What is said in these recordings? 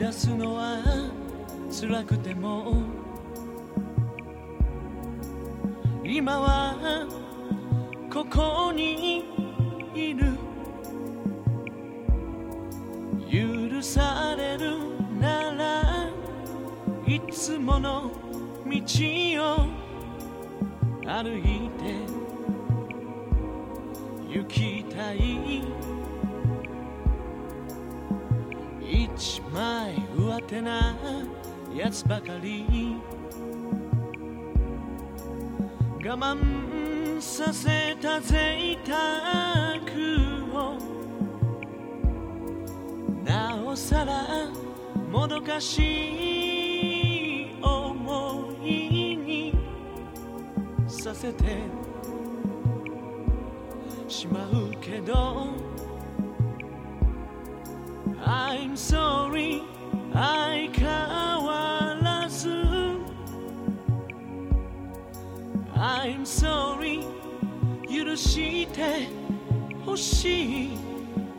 出すのは辛くても今はここにいる。許されるならいつもの道を歩いて行きたい。一枚上手なやつばかり我慢させた贅沢をなおさらもどかしい思いにさせてしまうけど I'm sorry 相変わらず I'm sorry 許してほしい。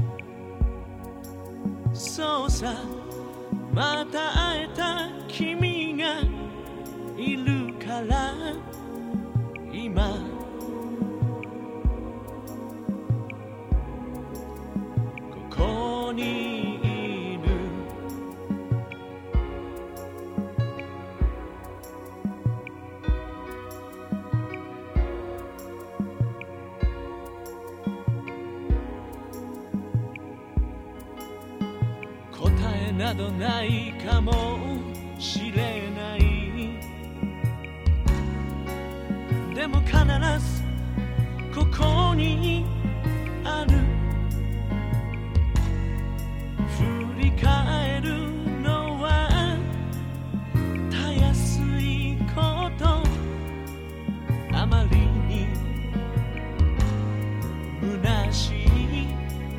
そうさまた会えた君がいるから今ここにいる。答えなどないかもしれない。でも必ずここにある。振り返るのはたやすいこと。あまりに虚しい。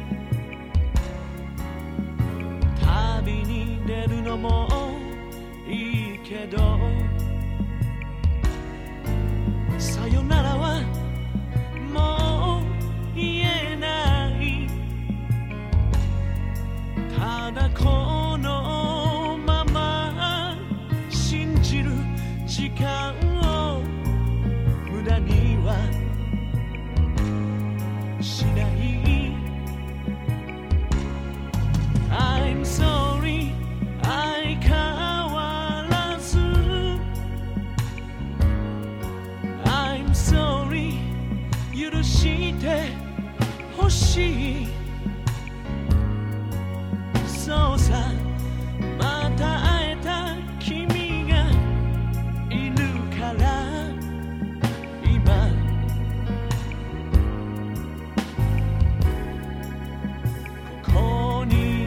旅に出るのもいいけどさよならはもう言えない。ただこのまま信じる時間を無駄にはしない。 I'm sorry 相変わらず I'm sorry 許してほしい。そうさまた会えた君がいるから今ここに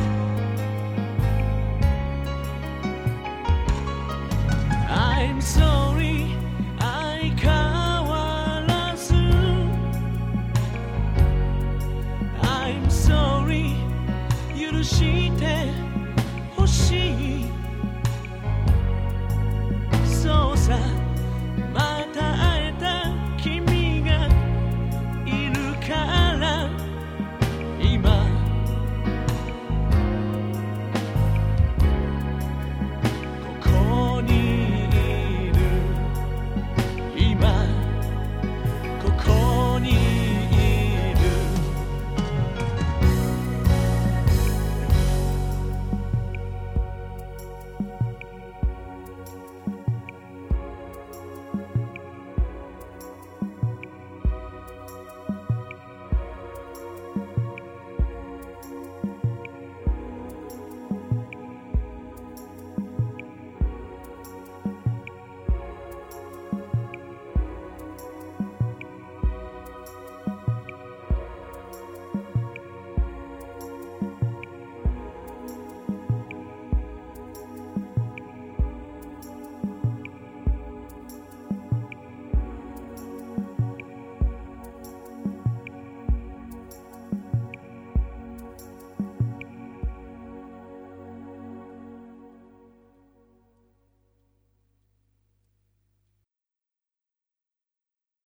I'm so